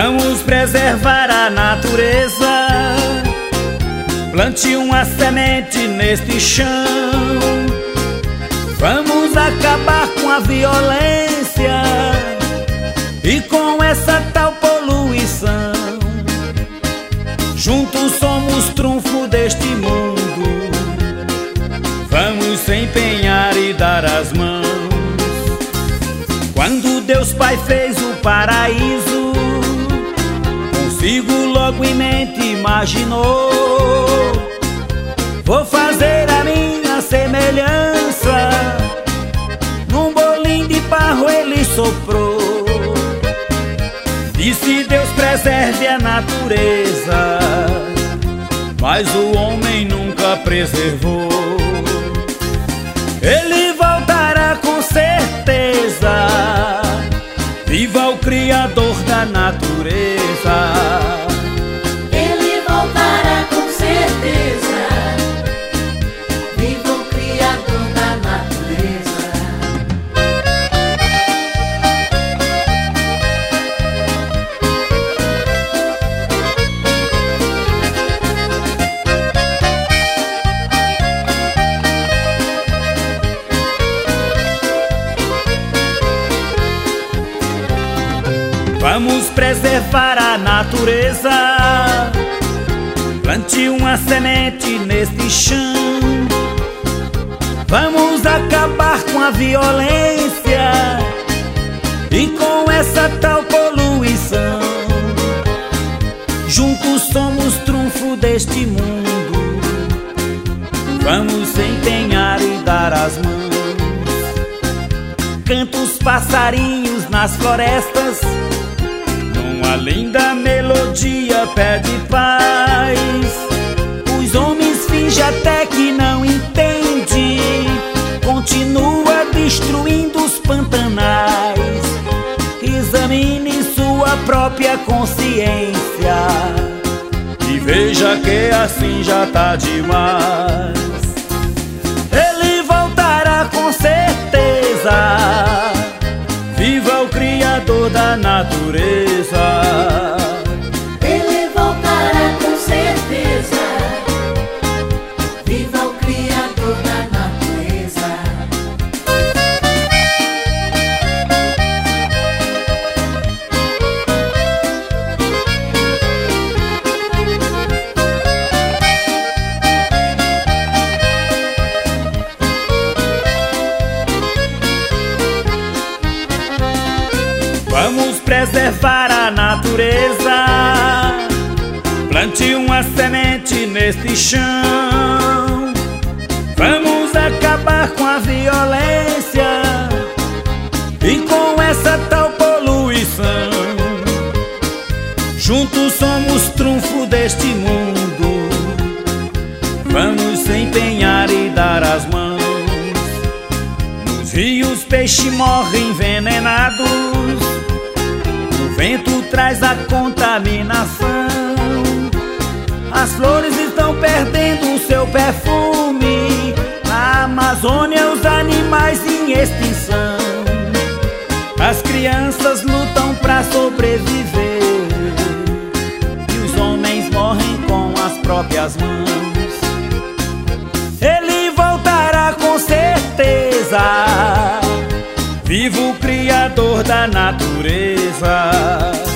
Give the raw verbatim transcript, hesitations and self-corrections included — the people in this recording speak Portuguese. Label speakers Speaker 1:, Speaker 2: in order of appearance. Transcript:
Speaker 1: Vamos preservar a natureza, plante uma semente neste chão. Vamos acabar com a violência e com essa tal poluição. Juntos somos trunfo deste mundo. Vamos se empenhar e dar as mãos. Quando Deus Pai fez o paraíso, consigo logo em mente imaginou: vou fazer a minha semelhança. Num bolinho de barro ele soprou. Disse Deus preserve a natureza, mas o homem nunca preservou. Ele voltará com certeza. Viva o Criador da natureza.
Speaker 2: Ele voltará com certeza. Viva o Criador da natureza.
Speaker 1: Vamos preservar a natureza, plante uma semente neste chão. Vamos acabar com a violência e com essa tal poluição. Juntos somos trunfo deste mundo. Vamos se empenhar e dar as mãos. Canta os passarinhos nas florestas, uma linda melodia pede paz. Os homens fingem até que não entende, continua destruindo os pantanais. Examine sua própria consciência e veja que assim já tá demais. Ele voltará com certeza. Viva o Criador da natureza.
Speaker 2: Ele voltará com certeza. Viva o Criador da natureza.
Speaker 1: Vamos preservar a natureza, plante uma semente neste chão. Vamos acabar com a violência e com essa tal poluição. Juntos somos trunfo deste mundo. Vamos se empenhar e dar as mãos. Nos rios peixes morrem envenenados, o vento traz a contaminação. As flores estão perdendo o seu perfume. Na Amazônia os animais em extinção. As crianças lutam pra sobreviver e os homens morrem com as próprias mãos. Ele voltará com certeza. Viva o Criador da natureza.